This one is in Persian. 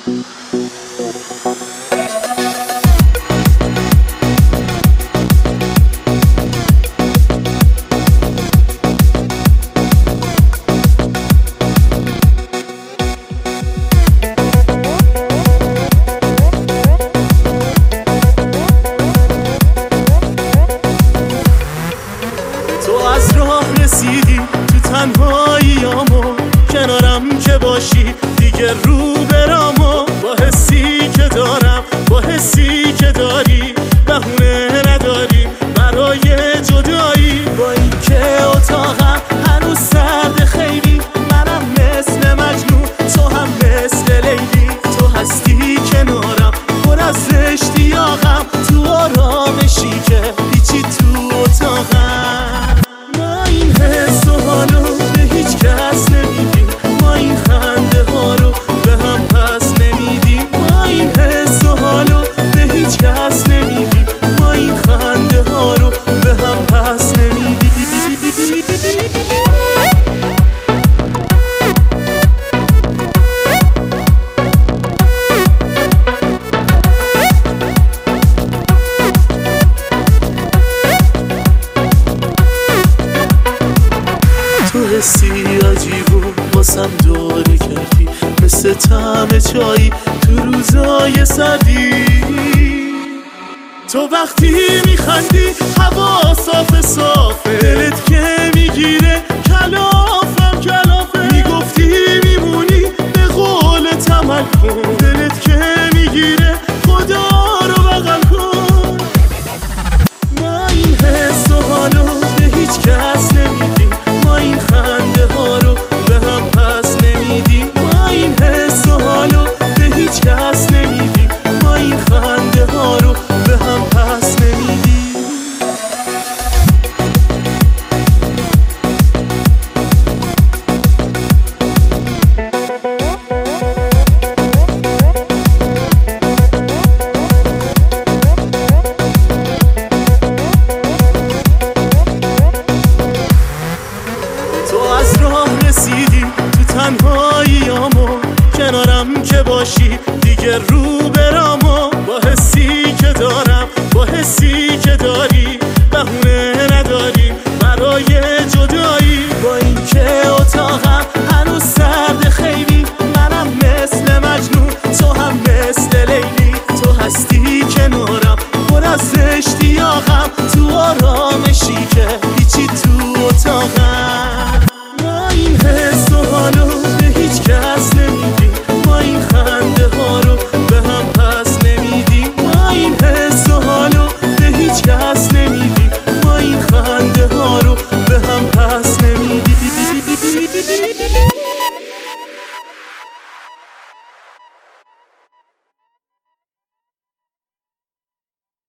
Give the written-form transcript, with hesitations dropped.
رسیدی تو تنهاییامو، کنارم که باشی دیگه رو برامو. با حسی که دارم، با حسی که داری، بهونه نداری برای جدایی. با این که اتاقم هنوز سرد خیلی، منم مثل مجنون، تو هم مثل لیلی. تو هستی کنارم پر از اشتیاقم، تو آرامشی که هیچی تو اتاقم. ما این حس و حالو به هیچ کس نمیدیم، ما این خنده ها رو به هم پس نمیدیم. ما این حس و حالو به هیچ کس نمیدیم، ما این خنده ها رو به هم پس نمیدیم. تو حسی عجیب و واسم دوره کردی، مثل طعم چایی تو روزای سردی. تو وقتی میخندی هوا صاف صافه، دلت که میگیره کلافم کلافه. میگفتی میمونی به قول تمل کن، دلت که میگیره خدا رو بغل کن. ما این حس و حالو به هیچ کس نمیدیم، ما این خنده ها رو به هم پس نمیدیم. ما این حس و حالو به هیچ کس نمیدیم، ما این خنده ها رو به هم پس نمیدیم. تو از راه رسیدی تو تنهاییامو، کنارم که باشی دیگه رو برامو. با حسی که دارم، با حسی که داری،